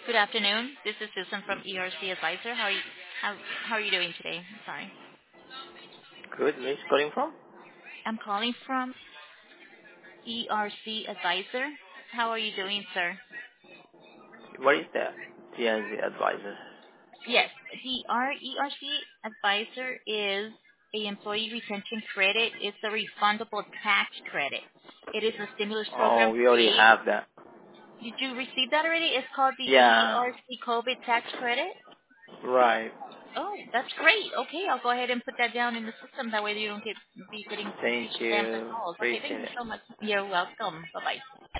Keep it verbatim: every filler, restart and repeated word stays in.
Good afternoon. This is Susan from E R C Advisor. How are you, how, how are you doing today? Sorry. Good. Miss calling from? I'm calling from E R C Advisor. How are you doing, sir? What is that? T N Z advisor. Yes, the R E R C Advisor is a employee retention credit. It's a refundable tax credit. It is a stimulus Oh, program we already created. have that. Did you receive that already? It's called the Yeah. E R C COVID tax credit. Right. Oh, that's great. Okay, I'll go ahead and put that down in the system. That way you don't get be getting Thank receive spams and you. calls. Okay, thank Appreciate you it. so much. You're welcome. Bye bye.